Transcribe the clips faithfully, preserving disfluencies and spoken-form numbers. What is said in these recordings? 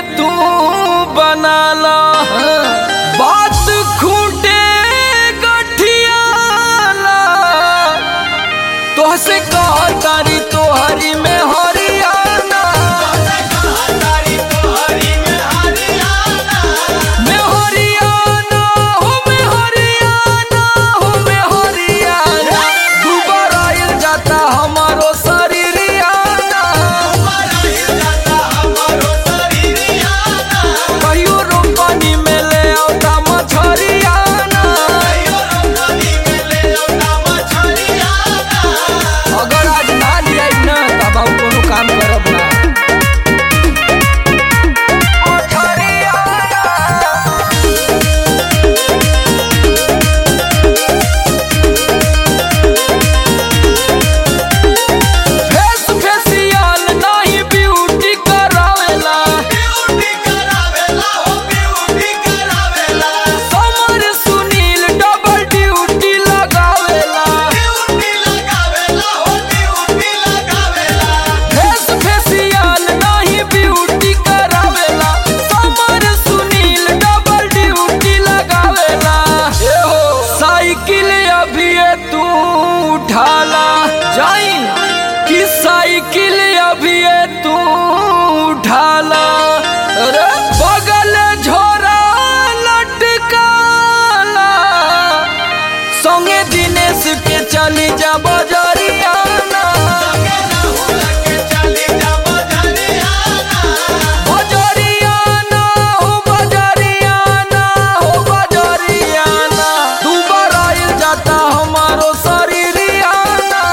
तू बनाला बात खूंटे गठियाला तोहसे कहतारी तोहरी में हरियाणा में हरियाणा हो में हरियाणा हो में हरियाणा दुबार आइल जाता हमारो शरीरियाना कहियो रोपनी में ले औता मछरियाना अगर आज ना लिया ना तब हम कोनो काम करब ना फेस फेसियल नहीं ब्यूटी करावेला समर सुनील डबल ड्यूटी लगावेला फेस फेसियल नहीं ब्यूटी करावेला समर सुनील डबल ड्यूटी लगावेला साइकिल अभी तू उठाला जाई कि साइकिल अभी तू उठाला अरे बगल झोरा लटकाला संगे दिनेश के चली जा बजरियाना बजरियाना हो बजरियाना हो बजरियाना दुबार आइल जाता हमारो शरीरियाना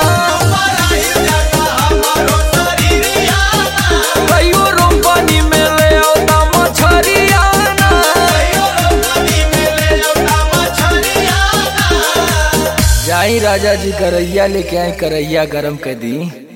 कहियो रोपनी में ले औता मछरियाना जाई राजा जी करैया लेके आए करैया गरम कर दी।